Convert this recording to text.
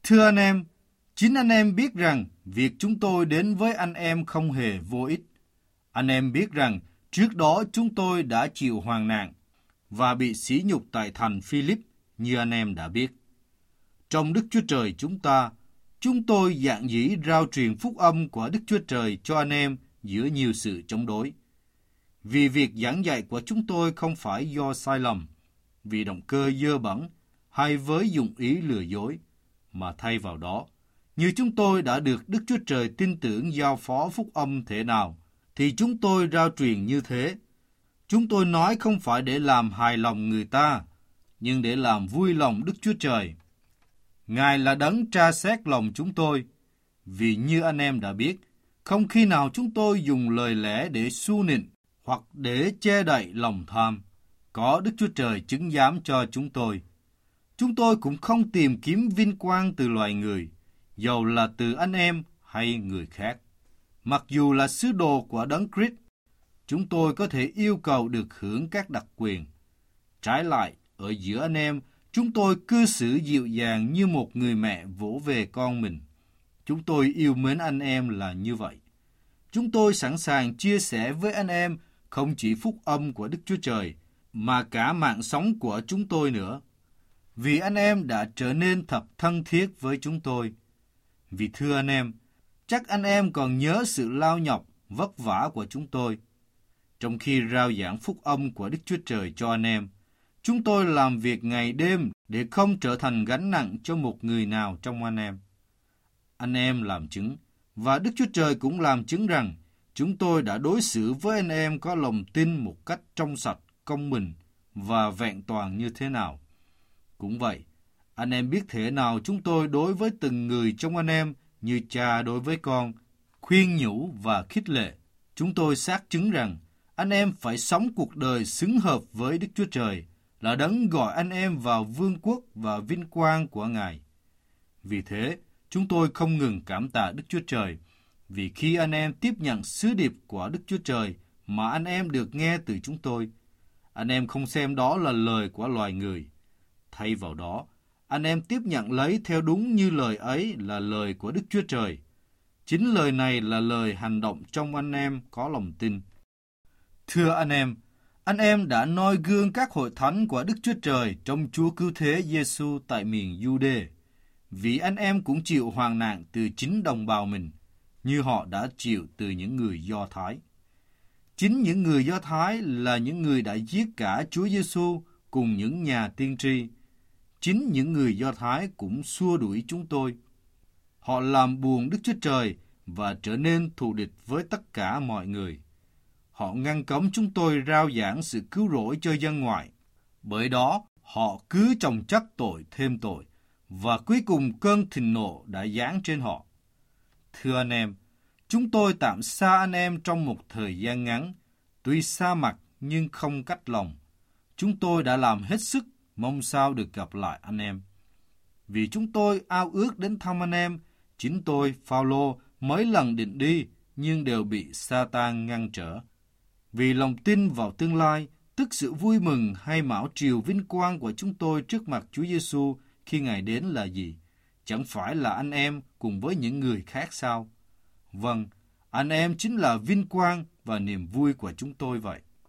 Thưa anh em, chính anh em biết rằng việc chúng tôi đến với anh em không hề vô ích. Anh em biết rằng trước đó chúng tôi đã chịu hoạn nạn và bị sỉ nhục tại thành Philip như anh em đã biết. Trong Đức Chúa Trời chúng tôi dạn dĩ rao truyền phúc âm của Đức Chúa Trời cho anh em giữa nhiều sự chống đối. Vì việc giảng dạy của chúng tôi không phải do sai lầm, vì động cơ dơ bẩn hay với dụng ý lừa dối, mà thay vào đó, như chúng tôi đã được Đức Chúa Trời tin tưởng giao phó phúc âm thế nào, thì chúng tôi rao truyền như thế. Chúng tôi nói không phải để làm hài lòng người ta, nhưng để làm vui lòng Đức Chúa Trời. Ngài là đấng tra xét lòng chúng tôi, vì như anh em đã biết, không khi nào chúng tôi dùng lời lẽ để xu nịnh hoặc để che đậy lòng tham. Có Đức Chúa Trời chứng giám cho chúng tôi. Chúng tôi cũng không tìm kiếm vinh quang từ loài người, dầu là từ anh em hay người khác. Mặc dù là sứ đồ của Đấng Christ, chúng tôi có thể yêu cầu được hưởng các đặc quyền. Trái lại, ở giữa anh em, chúng tôi cư xử dịu dàng như một người mẹ vỗ về con mình. Chúng tôi yêu mến anh em là như vậy. Chúng tôi sẵn sàng chia sẻ với anh em không chỉ phúc âm của Đức Chúa Trời, mà cả mạng sống của chúng tôi nữa. Vì anh em đã trở nên thật thân thiết với chúng tôi. Vì thưa anh em, chắc anh em còn nhớ sự lao nhọc, vất vả của chúng tôi. Trong khi rao giảng phúc âm của Đức Chúa Trời cho anh em, chúng tôi làm việc ngày đêm để không trở thành gánh nặng cho một người nào trong anh em. Anh em làm chứng, và Đức Chúa Trời cũng làm chứng rằng chúng tôi đã đối xử với anh em có lòng tin một cách trong sạch, công bình và vẹn toàn như thế nào. Cũng vậy, anh em biết thế nào chúng tôi đối với từng người trong anh em như cha đối với con, khuyên nhủ và khích lệ. Chúng tôi xác chứng rằng anh em phải sống cuộc đời xứng hợp với Đức Chúa Trời, là đấng gọi anh em vào vương quốc và vinh quang của Ngài. Vì thế, chúng tôi không ngừng cảm tạ Đức Chúa Trời, vì khi anh em tiếp nhận sứ điệp của Đức Chúa Trời mà anh em được nghe từ chúng tôi, anh em không xem đó là lời của loài người. Thay vào đó, anh em tiếp nhận lấy theo đúng như lời ấy là lời của Đức Chúa Trời. Chính lời này là lời hành động trong anh em có lòng tin. Thưa anh em đã noi gương các hội thánh của Đức Chúa Trời trong Chúa Cứu Thế Giêsu tại miền Giu-đê, vì anh em cũng chịu hoạn nạn từ chính đồng bào mình, như họ đã chịu từ những người Do Thái. Chính những người Do Thái là những người đã giết cả Chúa Giêsu cùng những nhà tiên tri. Chính những người Do Thái cũng xua đuổi chúng tôi. Họ làm buồn Đức Chúa Trời và trở nên thù địch với tất cả mọi người. Họ ngăn cấm chúng tôi rao giảng sự cứu rỗi cho dân ngoại. Bởi đó, họ cứ chồng chất tội thêm tội, và cuối cùng cơn thịnh nộ đã giáng trên họ. Thưa anh em, chúng tôi tạm xa anh em trong một thời gian ngắn, tuy xa mặt nhưng không cách lòng. Chúng tôi đã làm hết sức, mong sao được gặp lại anh em. Vì chúng tôi ao ước đến thăm anh em, chính tôi, Phao-lô, mấy lần định đi, nhưng đều bị Sa-tan ngăn trở. Vì lòng tin vào tương lai, tức sự vui mừng hay mão triều vinh quang của chúng tôi trước mặt Chúa Giêsu khi Ngài đến là gì? Chẳng phải là anh em cùng với những người khác sao? Vâng, anh em chính là vinh quang và niềm vui của chúng tôi vậy.